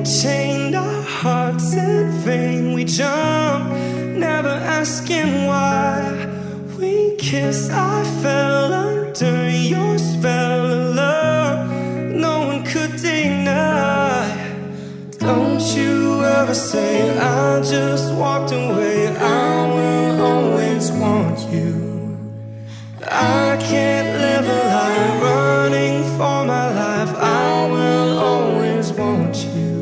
chained our hearts in vain. We jumped, never asking why. We kissed, I fell under your spell of love. No one could deny. Don't you ever say I just walked away. I will always want you. I can't live a life running for my life. I will always want you.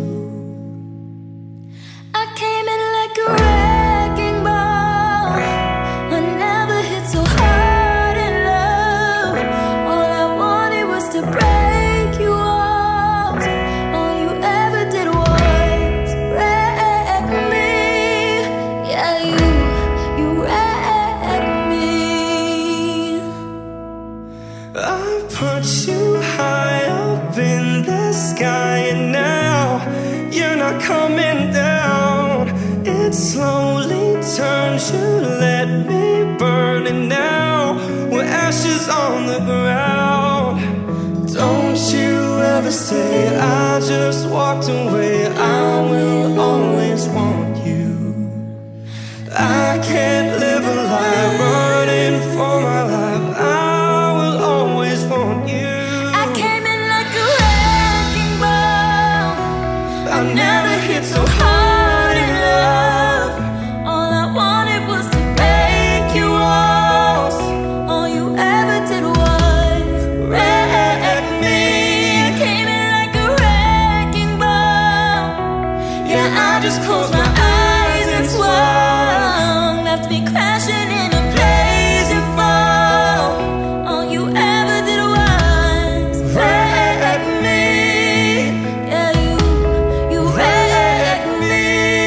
I came in like a wrecking ball. I never hit so hard in love. All I wanted was to break you off. All you ever did was wreck me. Yeah, you wrecked me. I put you high up in the sky, and now you're not coming down. It slowly turns, you let me burn, and now we're ashes on the ground. Don't you ever say I just walked away. I will always want you. I can't live a life running for my life. I will always want you. I came in like a wrecking ball. I never hit so hard in love. All I wanted was to break you off. All you ever did was wreck me. I came in like a wrecking ball. Yeah, I just closed my eyes and swung, left me crashing in a blazing fall. All you ever did was wreck me. Yeah, you wrecked me.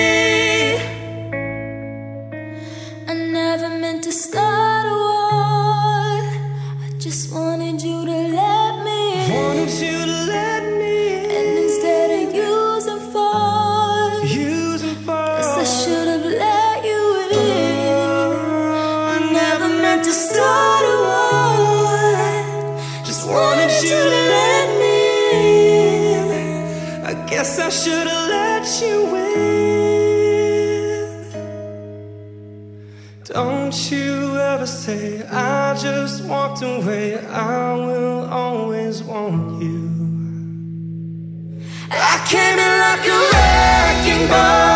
I never meant to start a war. I just wanted you to let me in. Wanted you to let me And instead of using force, use and guess I fall. should have let you in. I never meant to start a war. Just wanted you to let me in. I guess I should have let you in. Don't you ever say I just walked away. I will always want you. I came in like a wrecking ball.